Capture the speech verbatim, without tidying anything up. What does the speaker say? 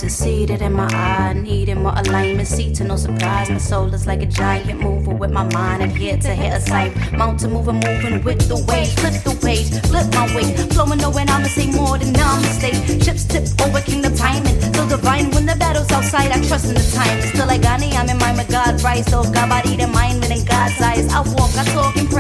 Seated in my eye, needing more alignment. See to no surprise, my soul is like a giant mover with my mind. I'm here to hit a sight. Mountain moving, moving with the waves. Flip the page, flip my way. Flowing knowing I'ma say more than namaste. Ships tip over kingdom timing. So divine when the battle's outside, I trust in the time. Still like Ghani, I'm in mind with God. Rise, though God body and mind within God's eyes. I walk, I talk and pray.